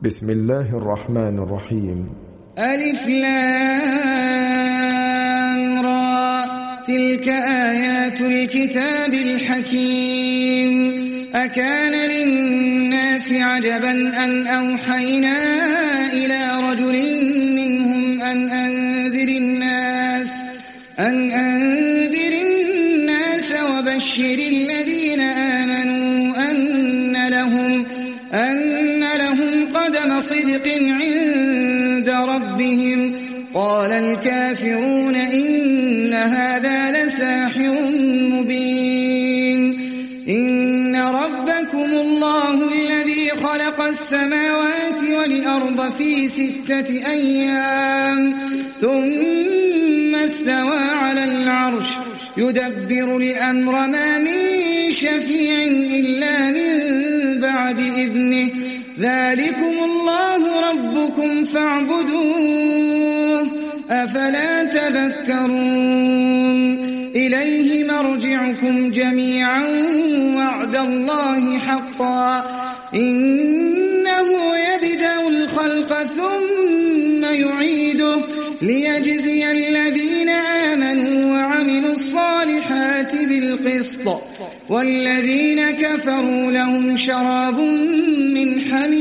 بسم الله الرحمن الرحيم. ألف لام را تلك آيات الكتاب الحكيم أكان للناس عجبا أن أوحينا إلى رجل منهم أن أنذر الناس وبشر الذين آمنوا أن لهم قدم صدق عند ربهم. قال الكافرون إن هذا لساحر مبين. إن ربكم الله الذي خلق السماوات والأرض في 6 أيام ثم استوى على العرش يدبر الأمر ما من شفيع إلا من بعد إذنه. ذلكم الله ربكم فاعبدوه أفلا تذكرون. إليه مرجعكم جميعا وعد الله حقا إنه يبدأ الخلق ثم يعيده ليجزي الذين آمنوا وعملوا الصالحات بالقسط والذين كفروا لهم شراب من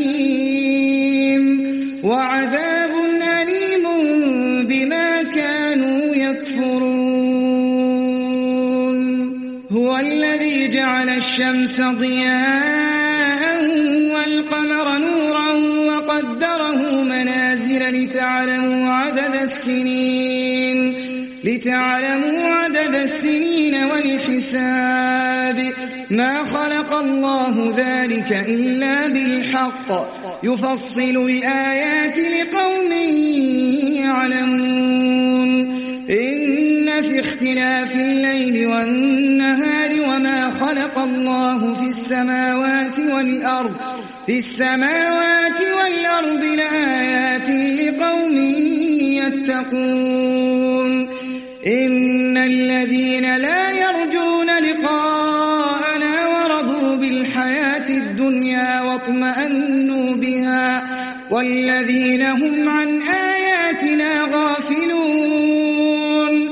حميم وعذاب أليم بما كانوا يكفرون. هو الذي جعل الشمس ضياء والقمر نورا وقدره منازل لتعلموا عدد السنين والحساب. ما خلق الله ذلك إلا بالحق يفصل الآيات لقوم يعلمون. إن في اختلاف الليل والنهار وما خلق الله في السماوات والأرض لآيات لقوم يتقون. إن الذين لا يرجون لقاءنا ورضوا بالحياة الدنيا واطمأنوا بها والذين هم عن آياتنا غافلون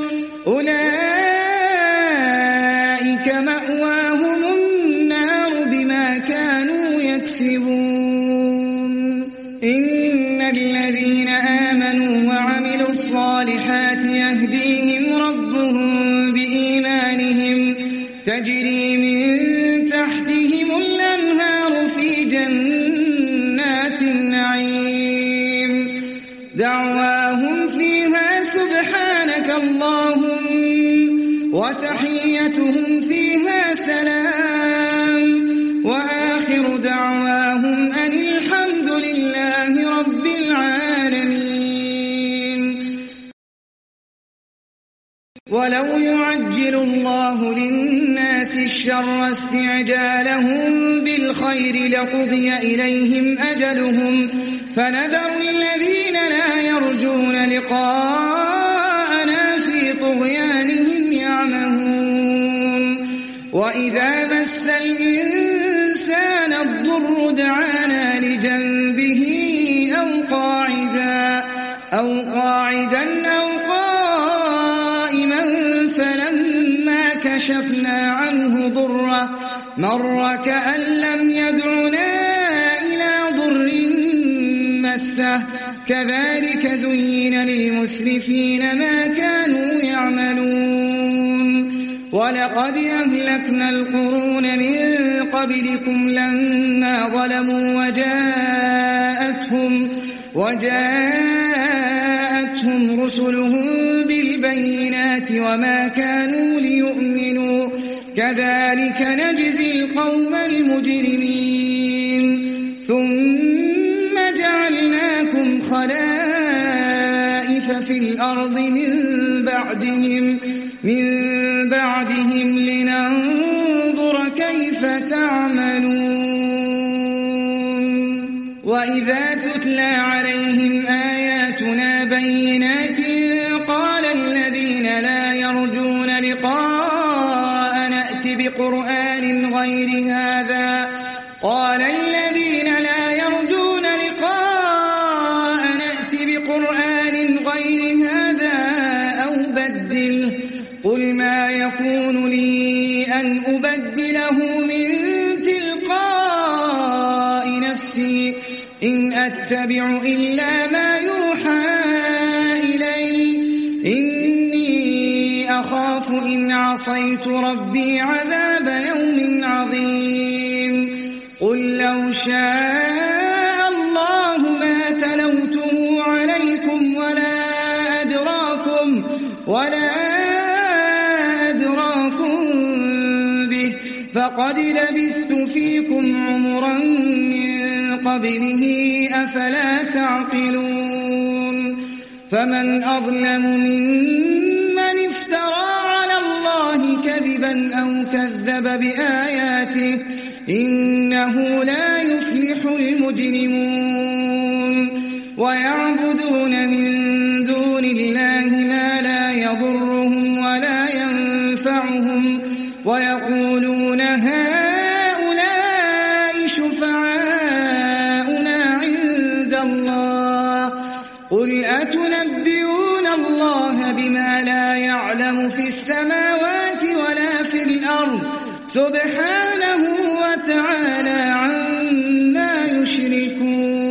أولئك مأواهم النار بما كانوا يكسبون. إن الذين آمنوا وعملوا الصالحات يهديهم ربهم بإيمانهم تجري من تحتهم الأنهار في جنات النعيم دعواهم فيها سبحانك اللهم وتحيتهم فيها سلام وآخر دعواهم أن الحمد لله رب العالمين. ولو يعجل الله للناس الشر استعجالهم بالخير لقضي إليهم أجلهم فنذر الذين لا يرجون لقاءنا في طغيانهم يعمهون. وإذا مس الإنسان الضر دعانا لجنبه أو قاعدا أو قائما فلما كشفنا عنه ضره مر كأن لم يدعنا إلى ضر مسه كذلك زين للمسرفين ما كانوا يعملون. ولقد أهلكنا القرون من قبلكم لما ظلموا وجاءتهم رسلهم بالبينات وما كانوا ليؤمنوا كذلك نجزي القوم المجرمين. ثم جعلناكم خلائف في الأرض من بعدهم لننظر كيف تعملون. وإذا تتلى عليهم آياتنا بينات قال الذين لا يرجون لقاءنا ائت بقرآن غير هذا قال الذين لا يرجون لقاءنا أن أبدله من تلقاء نفسي إن أتبع إلا ما يوحى إلي إني أخاف إن عصيت ربي عذاب يوم عظيم قل لو شاء الله ما تلوته عليكم ولا أدراكم به فقد لبثت فيكم عمرا من قبله أفلا تعقلون فمن أظلم ممن افترى على الله كذبا أو كذب بآياته إنه لا يفلح المجرمون ويعبدون من دون الله ما لا يضرهم ولا ينفعهم ويقولون هؤلاء شفعاؤنا عند الله قل أتنبئون الله بما لا يعلم في السماوات ولا في الأرض سبحانه وتعالى عما يشركون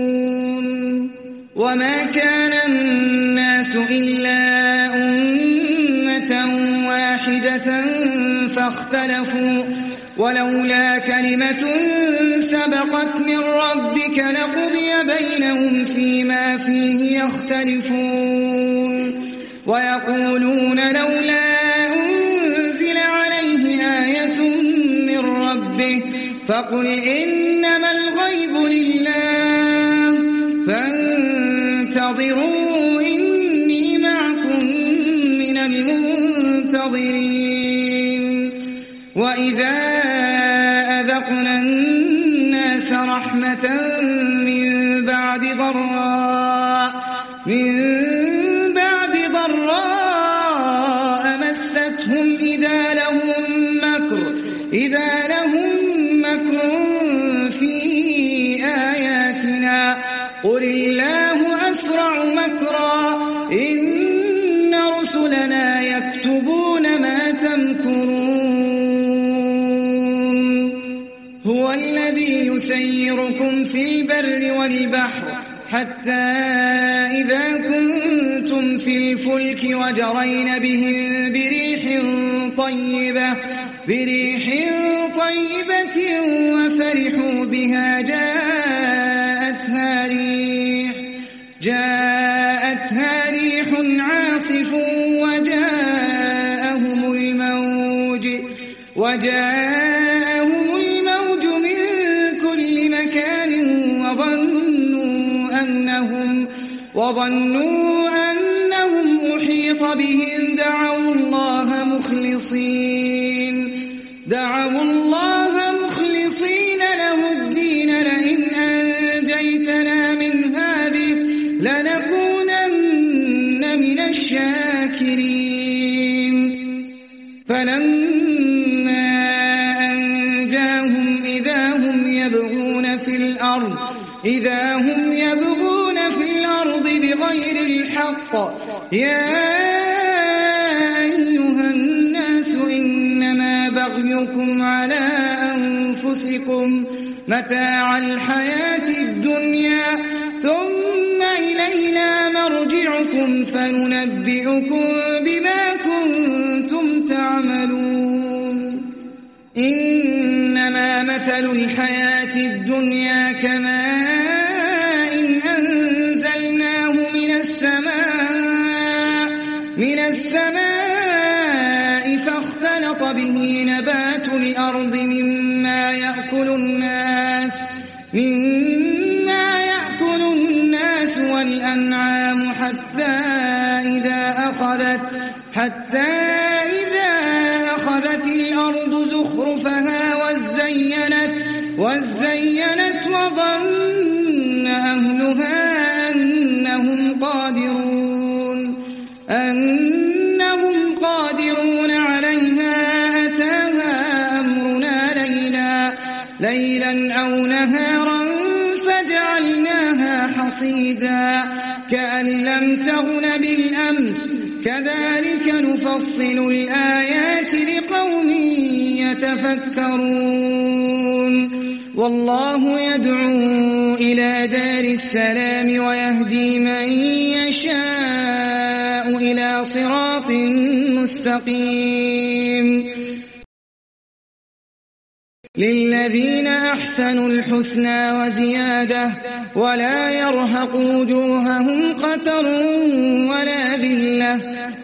وما كان الناس إلا أمة واحدة فاختلفوا ولولا كلمة سبقت من ربك لقضي بينهم فيما فيه يختلفون ويقولون لولا أنزل عليه آية من ربه فقل إنما الغيب لله فانتظروا إني معكم من المنتظرين وإذا أذقنا الناس رحمة من بعد ضراء مستهم إذا لهم مكر في آياتنا قل الله أسرع مكرا إن رسلنا يكتبون ما تمكرون هو الذي يسيركم في البر والبحر حتى إذا كنتم في الفلك وجرين بهم بريح طيبة وفرحوا بها جاءتها ريح عاصف وجاءهم الموج من كل مكان وظنوا أنهم أحيط بهم دعوا الله مخلصين له الدين لئن أنجيتنا من هذه لنكونن من الشاكرين فلما أنجاهم إذا هم يبغون في الأرض بغير الحق يا أيها الناس إنما بغيكم على أنفسكم متاع الحياة الدنيا ثم إلينا مرجعكم فننبئكم بما كنتم تعملون إنما مثل الحياة الدنيا كماء أنزلناه من السماء فاختلط به نبات الأرض مما يأكل الناس والأنعام حتى إذا أخذت الأرض زخرفها وزينت وظن أهلها أنهم قادرون عليها أتاها أمرنا ليلا أو نهارا فجعلناها حصيدا كأن لم تغن بالأمس كذلك نفصل الآيات لقوم يتفكرون والله يدعو إلى دار السلام ويهدي من يشاء إلى صراط مستقيم للذين أحسنوا الحسنى وزيادة ولا يرهق وجوههم قتر ولا ذلة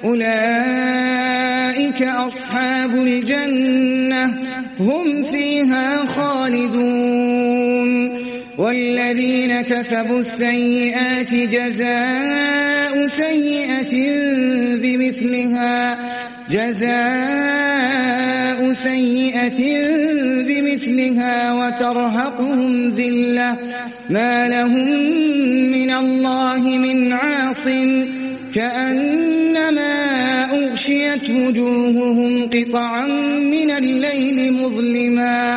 أولئك أصحاب الجنة هم فيها خالدون والذين كسبوا السيئات جزاء سيئة بمثلها وترهقهم ذلة ما لهم من الله من عاصم كأنما أغشيت وجوههم قطعا من الليل مظلما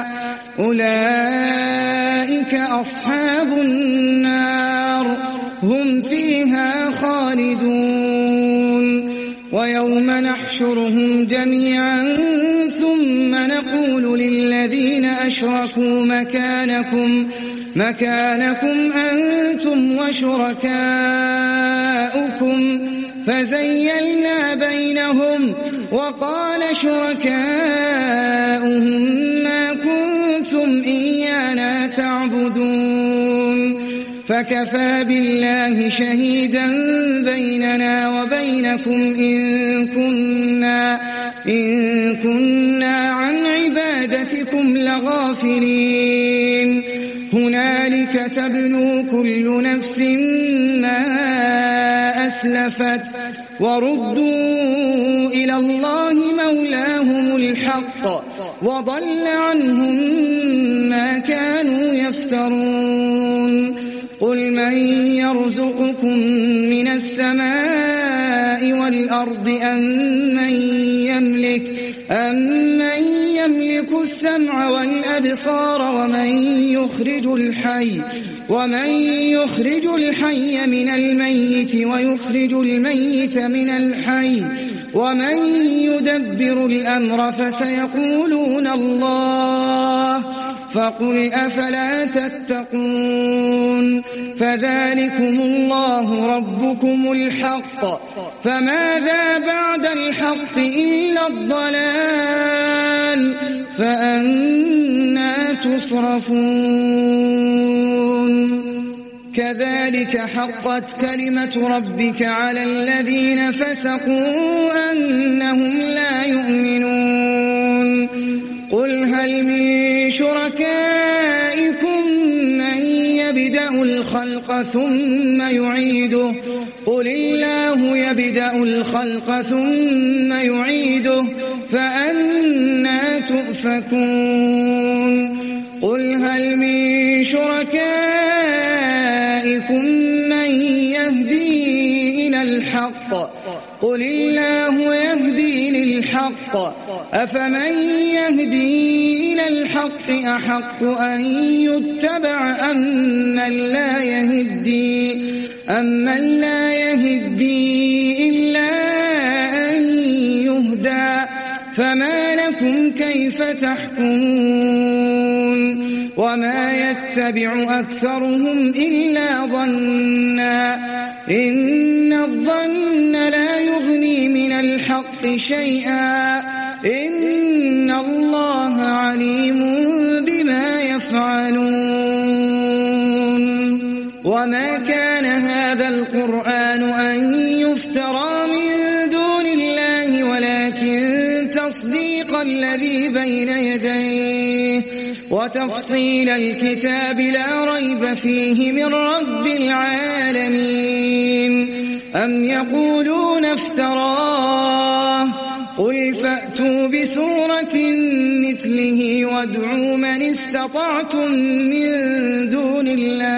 أولئك أصحاب النار هم فيها خالدون ويوم نحشرهم جميعا ثم نقول للذين أشركوا مكانكم أنتم وشركاؤكم فزيلنا بينهم وقال شركاؤهم ما كنتم إيانا تعبدون فكفى بالله شهيدا بيننا وبينكم إن كنا عن عبادتكم لغافلين هنالك تبلو كل نفس ما أسلفت وردوا إلى الله مولاهم الحق وضل عنهم ما كانوا يفترون قل من يرزقكم من السماء والأرض أمن يملك السمع والأبصار ومن يخرج الحي من الميت ويخرج الميت من الحي ومن يدبر الأمر فسيقولون الله فقل أفلا تتقون فذلكم الله ربكم الحق فماذا بعد الحق إلا الضلال فأنى تصرفون كذلك حقت كلمة ربك على الذين فسقوا أنهم لا يؤمنون قل هل من شركائكم من يبدأ الخلق ثم يعيده قل الله يبدأ الخلق ثم يعيده فأنى تؤفكون قل هل من شركائكم من يهدي إلى الحق قل الله يهدي للحق أفمن يهدي إلى الحق أحق أن يتبع أمن لا يهدي إلا أن يهدى فما لكم كيف تحكمون وما يتبع أكثرهم إلا ظنا إن الظن لا يغني من الحق شيئا إن الله عليم بما يفعلون وما كان هذا القرآن أن يفترى من دون الله ولكن تصديق الذي بين يديه وتفصيل الكتاب لا ريب فيه من رب العالمين أم يقولون افتراه قل فأتوا بسورة مثله وادعوا من استطعتم من دون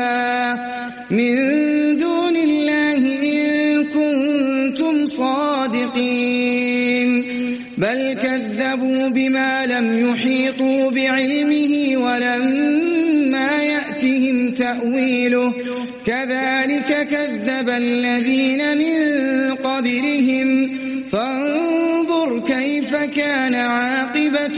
الله إن كنتم صادقين بل كذبوا بما لم يحيطوا بعلمه ولما يأتهم تأويله كذلك كذب الذين من قبلهم فانظر كيف كان عاقبة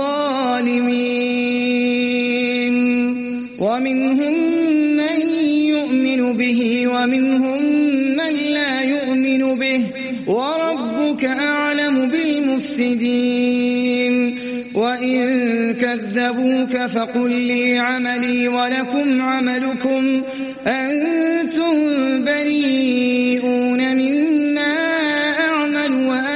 الظالمين ومنهم من يؤمن به ومنهم من لا يؤمن به وربك أعلم بالمفسدين وإن كذبوك فقل لي عملي ولكم عملكم أنتم بريئون مما أعمل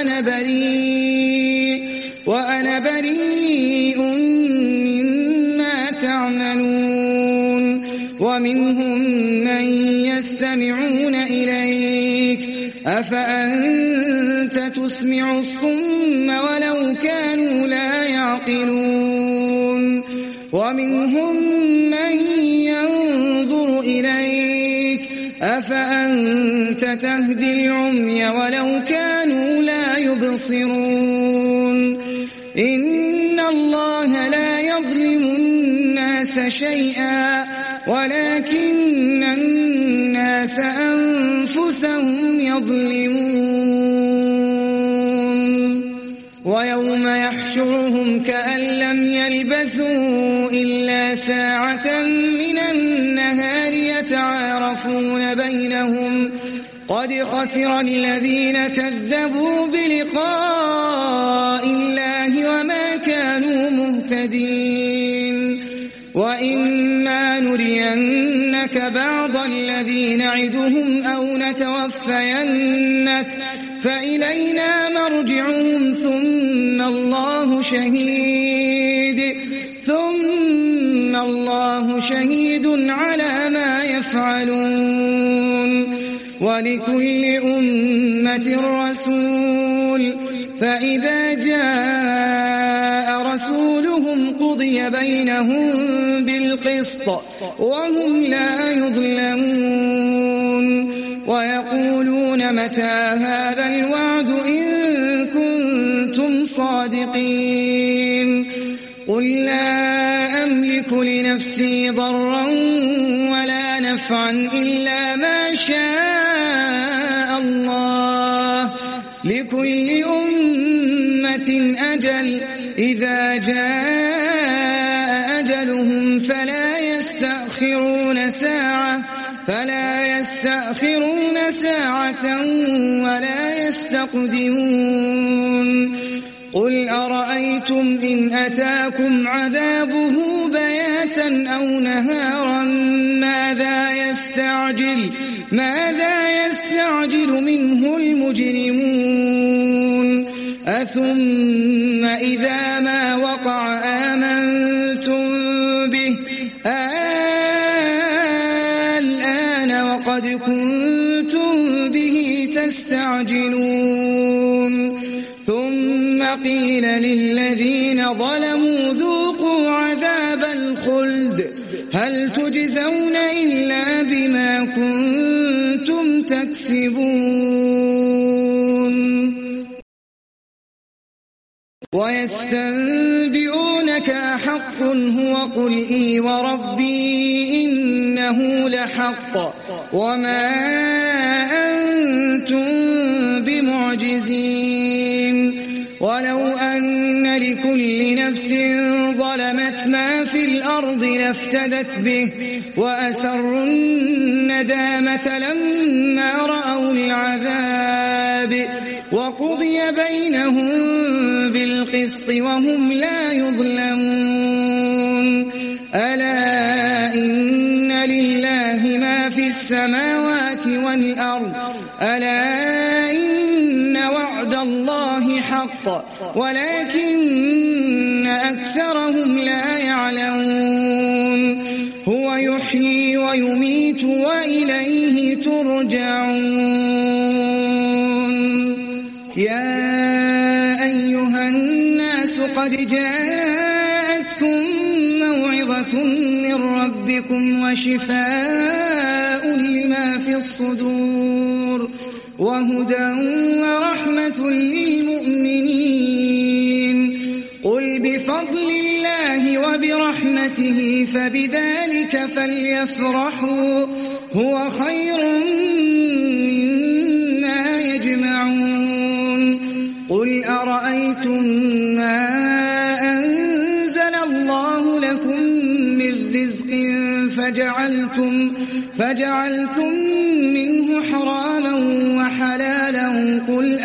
وأنا بريء مما تعملون ومنهم من يستمعون إليك أفأنت تسمع الصم ولو كانوا لا يعقلون ومنهم من ينظر إليك أفأنت تهدي العمي ولو كانوا لا يبصرون إن الله لا يظلم الناس شيئا ولكن الناس أنفسهم يظلمون ويوم يحشرهم كأن لم يلبثوا إلا ساعة من النهار يتعارفون بينهم قد خسر الذين كذبوا بلقاء الله وما كانوا مهتدين وإما نرينك بعض الذي نعدهم أو نتوفينك فإلينا مرجعهم ثم الله شهيد على ما يفعلون ولكل أمة رسول فإذا جاء رسولهم قضي بينهم بالقسط وهم لا يظلمون ويقولون متى هذا الوعد إن كنتم صادقين قل لا أملك لنفسي ضرا ولا نفعا إلا ما شاء الله لكل أمة أجل إذا جاء أجلهم فلا يستأخرون ساعة ولا يستقدمون قل أرأيتم إن أتاكم عذابه بياتا أو نهارا ماذا يستعجل منه المجرمون أثم إذا ما وقع آمنتم به الآن وقد كنتم به تستعجلون ثم قيل للذين ظلموا ذوقوا عذاب الخلد هل تجزون إلا بما كنتم تكسبون ويستنبئونك أحق هو قل إي وربي إنه لحق وما أنتم بمعجزين ولو أن لكل نفس ظلمت ما في الأرض لافتدت به وأسروا الندامة لما رأوا العذاب وقضي بينهم بالقسط وهم لا يظلمون ألا إن لله ما في السماوات والأرض ألا إن وعد الله حق ولكن أكثرهم لا يعلمون هو يحيي ويميت وإليه ترجعون يا أيها الناس قد جاءتكم موعظة من ربكم وشفاء لما في الصدور وهدى ورحمة للمؤمنين قل بفضل الله وبرحمته فبذلك فليفرحوا هو خير مما يجمعون قل أرأيتم ما أنزل الله لكم من رزق فجعلتم منه حراما وحلالا قل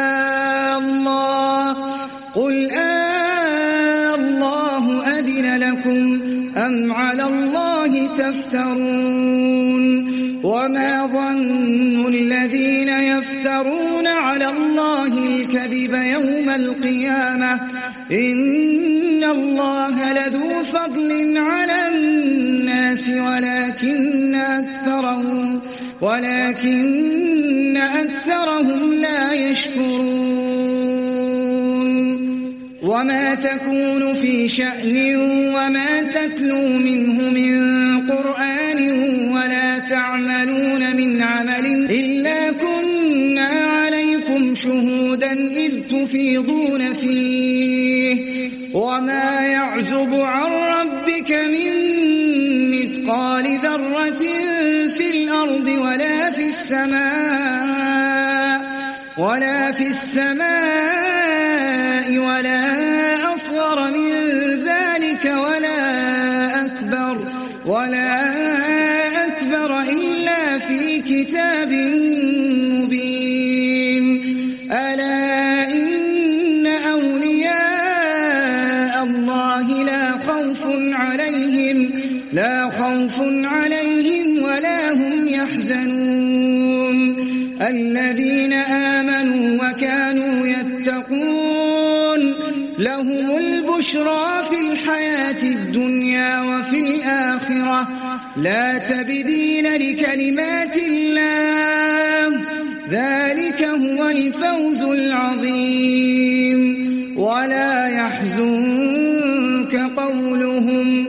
الله أذن لكم أم على الله تفترون وما ظن الذين يفترون على الله الكذب يوم القيامة إن الله لذو فضل على الناس ولكن أكثرهم لا يشكرون وما تكون في شأن وما تتلو منه من قرآن ولا تعملون من عمل إلا كنا عليكم شهودا إذ تفيضون فيه وما يعزب عن ربك من مثقال ذرة في الأرض ولا في السماء ولا أصغر من ذلك ولا أكبر إلا في كتاب مبين ألا إن أولياء الله لا خوف عليهم ولا هم يحزنون الذين آمنوا وكانوا يتقون لهم البشرى في الحياة الدنيا وفي الآخرة لا تبديل لكلمات الله ذلك هو الفوز العظيم ولا يحزنك قولهم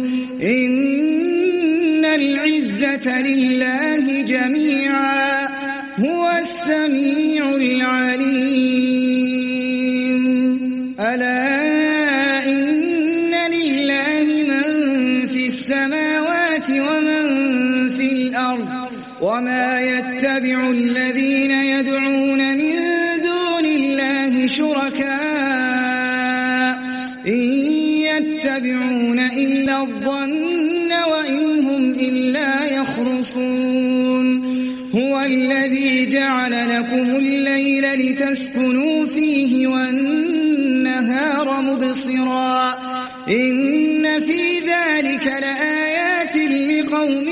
إن العزة لله جميعا هو السميع العليم ألا إن لله من في السماوات ومن في الأرض وما يتبع الذين يدعون من دون الله شركاء إن يتبعون إلا الظن وإن هم إلا يخرصون هو الذي جعل لكم الليل لتسكنوا فيه والنهار مبصرا إن في ذلك لآيات لقوم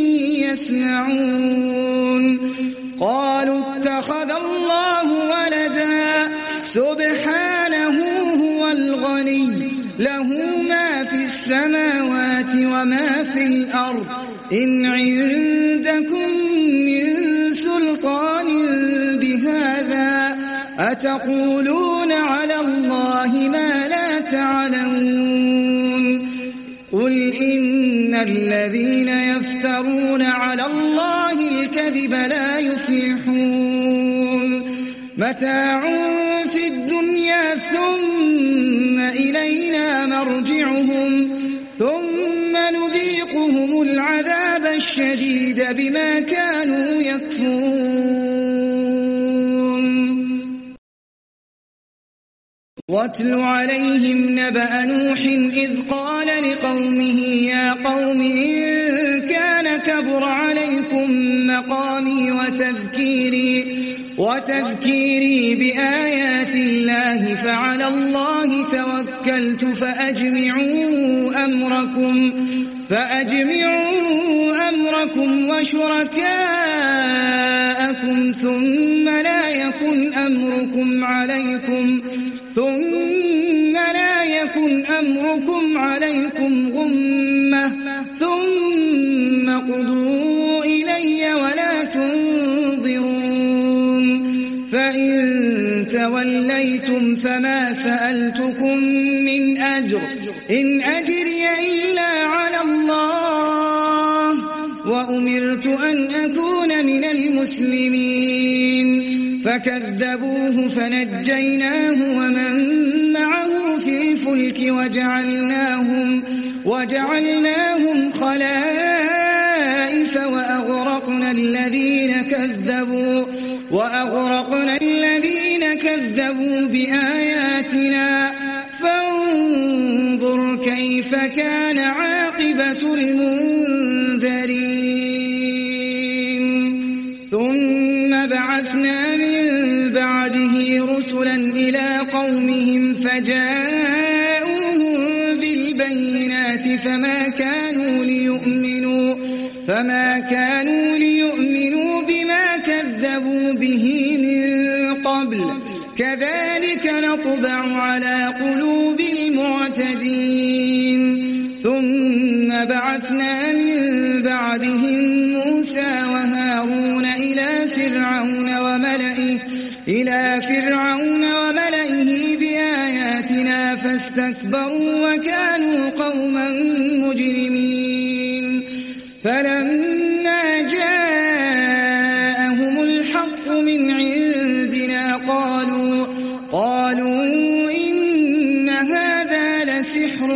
يسمعون قالوا اتخذ الله ولدا سبحانه هو الغني له ما في السماوات وما في الأرض إن عندكم من سلطان بهذا أتقولون على الله ما لا تعلمون قل إن الذين يفترون على الله الكذب لا يفلحون متاع في الدنيا ثم إلينا مرجعهم ثم نذيقهم العذاب الشديد بما كانوا يكفرون واتل عليهم نبأ نوح إذ قال لقومه يا قوم إن كان كبر عليكم مقامي وتذكيري بآيات الله فعلى الله توكلت فأجمعوا أمركم وشركاءكم ثم لا يكن أمركم عليكم غمة ثم قضوا إلي ولا تنظرون فإن توليتم فما سألتكم من أجر إن أجري إلا على الله وأمرت أن أكون من المسلمين فكذبوه فنجيناه ومن معه في الفلك وجعلناهم خلائف وأغرقنا الذين كذبوا بآياتنا فانظر كيف كان عاقبة المنذرين ثم بعثنا من بعده رسلا إلى قومهم فجاءوهم بالبينات فما كانوا ليؤمنوا بما كذبوا به من قبل كذلك نطبع على قلوب المعتدين ثم بعثنا من بعدهم موسى وهارون إلى فرعون وملئه بآياتنا فاستكبروا وكانوا قوما مجرمين فلما جاءهم الحق من عندنا قالوا إن هذا لسحر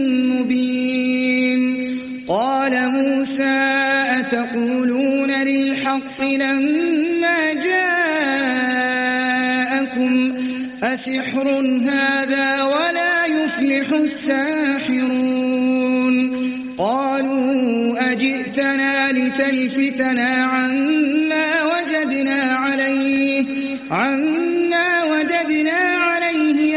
مبين قال موسى أتقولون للحق لما جاءكم أسحر هذا ولا يفلح الساحرون قالوا أجئتنا لتلفتنا عما وجدنا عليه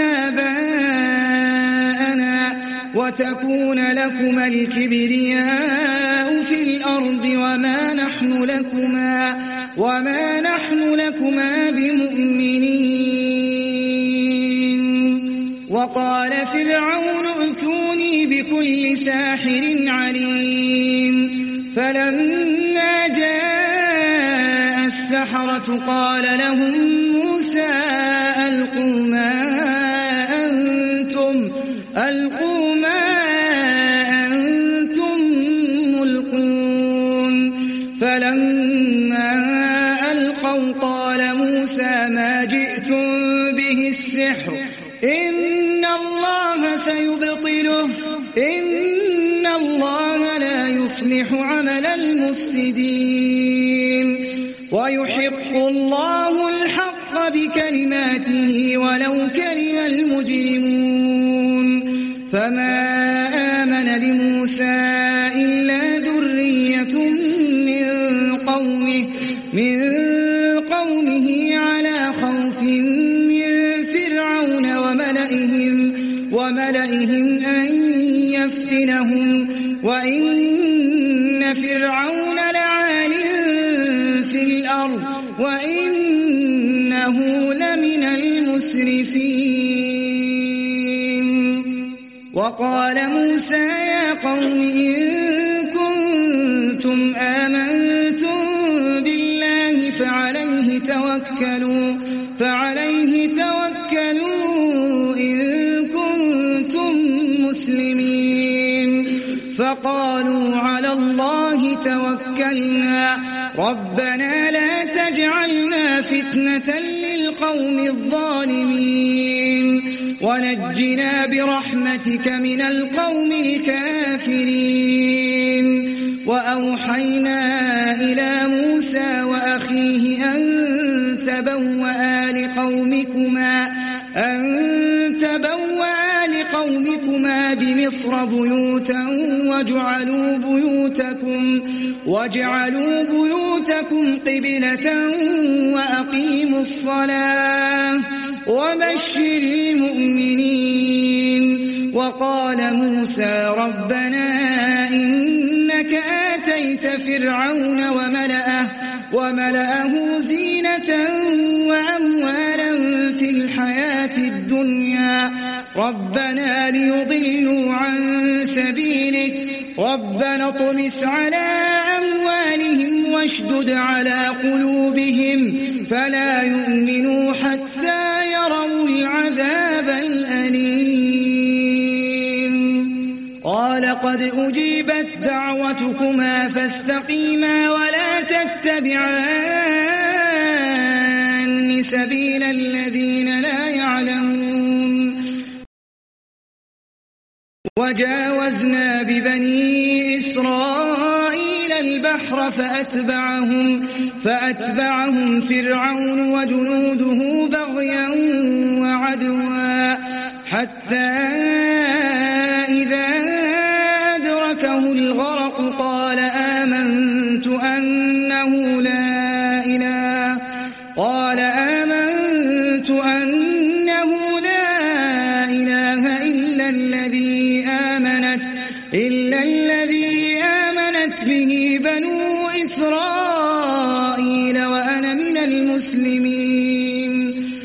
آباءنا وتكون لكما الكبرياء في الأرض وما نحن لكما بمؤمنين وقال فرعون ائتوني بكل ساحر عليم فلما جاء السحرة قال لهم موسى ألقوا ما أنتم ملقون فلما ألقوا قال موسى ما جئتم به السحر إن الله سيبطله إن الله لا يصلح عمل المفسدين ويحق الله الحق بكلماته ولو كره المجرمون فما آمن لموسى إلا ذرية من قومه على خوف من فرعون وملئهم أن يفتنهم وإن فرعون لعال في الأرض وإنه لمن المسرفين وقال موسى يا قوم إن كنتم آمنتم بالله فعليه توكلوا إن كنتم مسلمين فقالوا على الله توكلنا ربنا لا تجعلنا فتنة للقوم الظالمين ونجنا برحمتك من القوم الكافرين وأوحينا إلى موسى وأخيه أن تبوأ لقومكما بمصر بيوتا واجعلوا بيوتكم قبلة وأقيموا الصلاة وبشر المؤمنين وقال موسى ربنا إنك آتيت فرعون وملأه زينة وأموالا في الحياة الدنيا ربنا ليضلوا عن سبيلك ربنا اطمس على أموالهم واشدد على قلوبهم فلا يؤمنوا حتى يروا العذاب الأليم قال قد أجيبت دعوتكما فاستقيما ولا تتبعان سبيل الذين لا يعلمون وجاوزنا ببني إسرائيل البحر فأتبعهم فرعون وجنوده بغيا وعدوا حتى إذا أدركه الغرق قال آمنت أنه لا إله إلا الذي آمنت به بنو إسرائيل وأنا من المسلمين.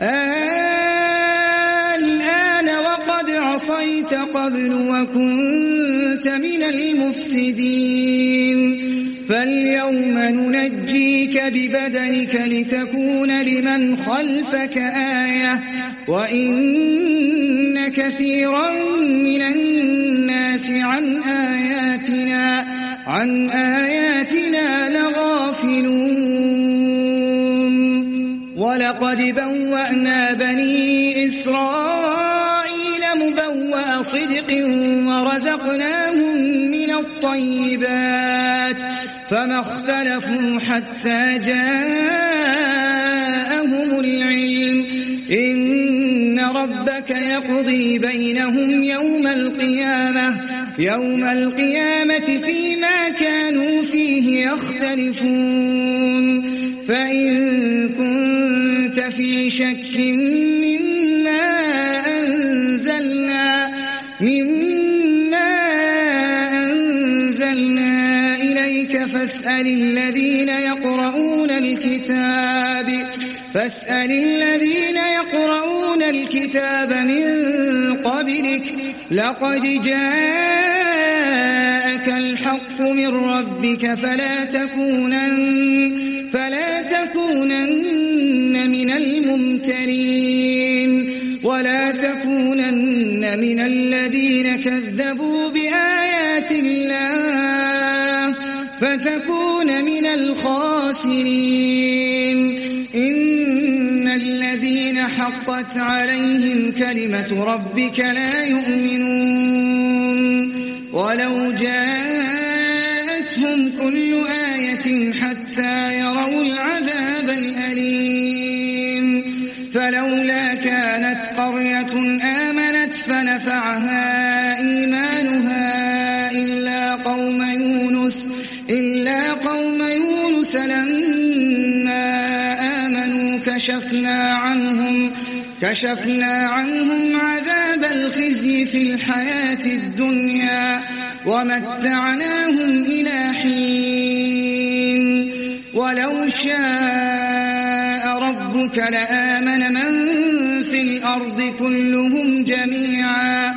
الآن وقد عصيت قبل وكنت من المفسدين. فاليوم ننجيك ببدنك لتكون لمن خلفك آية وإن كثيرا من الناس عن آياتنا لغافلون. ولقد بوأنا بني إسرائيل مبوأ صدق ورزقناهم من الطيبات فما اختلفوا حتى جاءهم العلم. إن ربك يقضي بينهم يوم القيامة فيما كانوا فيه يختلفون. فإن كنت في شك مما أنزلنا إليك فاسأل الذين يقرؤون الكتاب من قبلك لقد جاءك الحق من ربك فلا تكونن من الممترين ولا تكونن من الذين كذبوا بآيات الله فتكون من الخاسرين. إن الذين حقت عليهم كلمة ربك لا يؤمنون ولو جاءتهم كل آية حتى يروا العذاب الأليم. فلولا كانت قرية آمنت فنفعها إيمانها إلا قوم يونس لما آمنوا كشفنا عنهم عذاب الخزي في الحياة الدنيا ومتعناهم إلى حين. ولو شاء ربك لآمن من في الأرض كلهم جميعا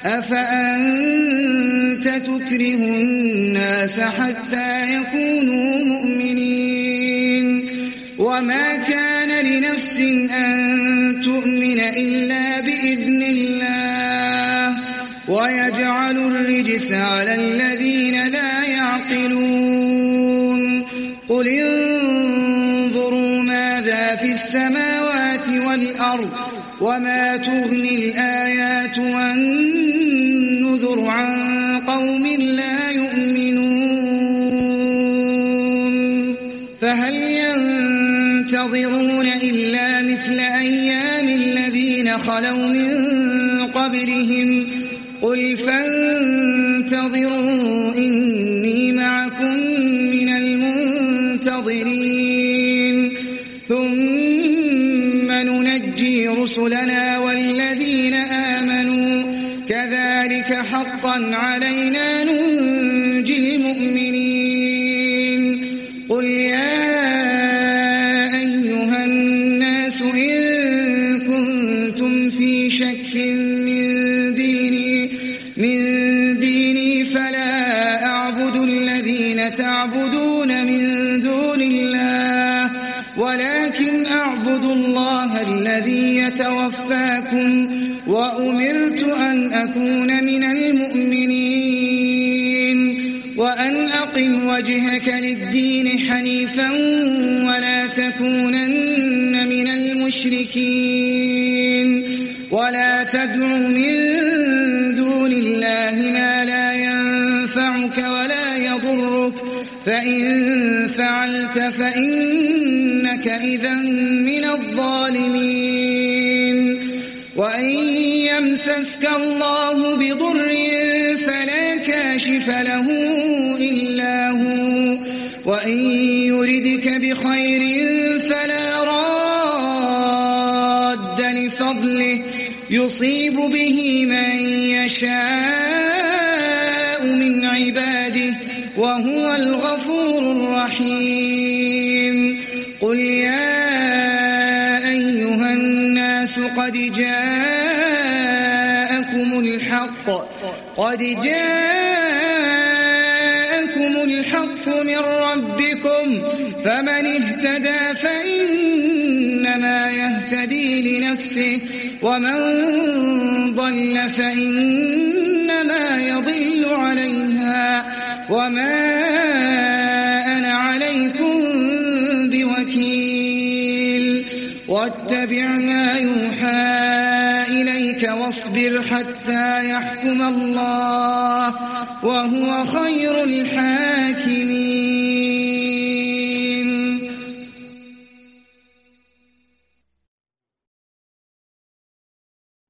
أفأنت تكره الناس حتى يكونوا مؤمنين. وما كان لنفس أن تؤمن إلا بإذن الله ويجعل الرجس على الذين لا يعقلون. قل انظروا ماذا في السماوات والأرض وما تغني الآيات والنذر عن قوم لا يؤمنون. فهل ينتظرون إلا مثل أيام الذين خلوا من قبلهم قل فانتظروا إني معكم من المنتظرين. ثم ننجي رسلنا والذين آمنوا كذلك حقا علينا ننجي المؤمنين. قل يا أيها الناس إن كنتم في شك من ديني فلا أعبد الذين تعبدون من دون الله ولكن أعبد الله الذي يتوفاكم وأمرت أن أكون من المؤمنين. وأن أقم وجهك للدين حنيفا ولا تكونن من المشركين ولا تدع من دون الله فإن فعلت فإنك إذا من الظالمين وإن يمسسك الله بضر فلا كاشف له إلا هو وإن يردك بخير فلا راد لفضله يصيب به من يشاء من عباده وهو الغفور الرحيم قل يا أيها الناس قد جاءكم الحق من ربكم فمن اهتدى فإنما يهتدي لنفسه ومن ضل فإنما يضل عليها وما أنا عليكم بوكيل واتبع ما يوحى إليك واصبر حتى يحكم الله وهو خير الحاكمين